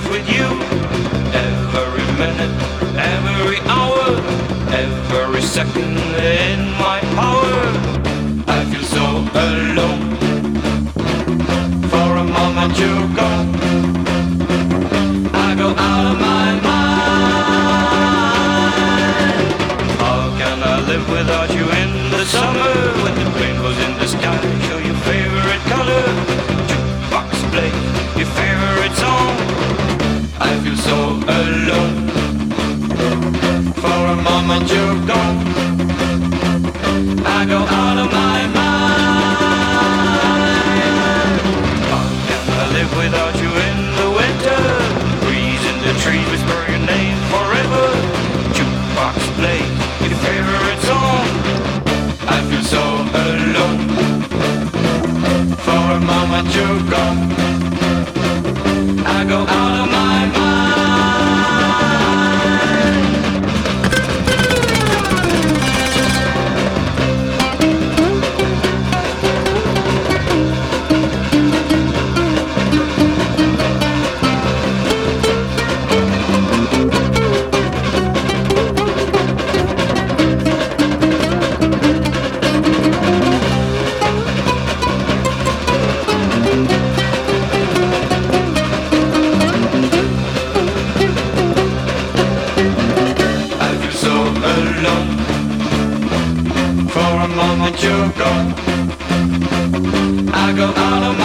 life with you. Every minute, every hour, every second in my power. I feel so alone. For a moment you're gone, I go out of my mind. How can I live without you in the summer? When the rainbows in the sky show your favorite color. Jukebox play your favorite song. I feel so alone. For a moment you're gone, I go out of my mind. How can I live without you in the winter? Breeze in the trees whisper your name forever. Jukebox play your favorite song. I feel so alone. For a moment you're gone, I go out of my mind. For a moment you're gone, I go out of my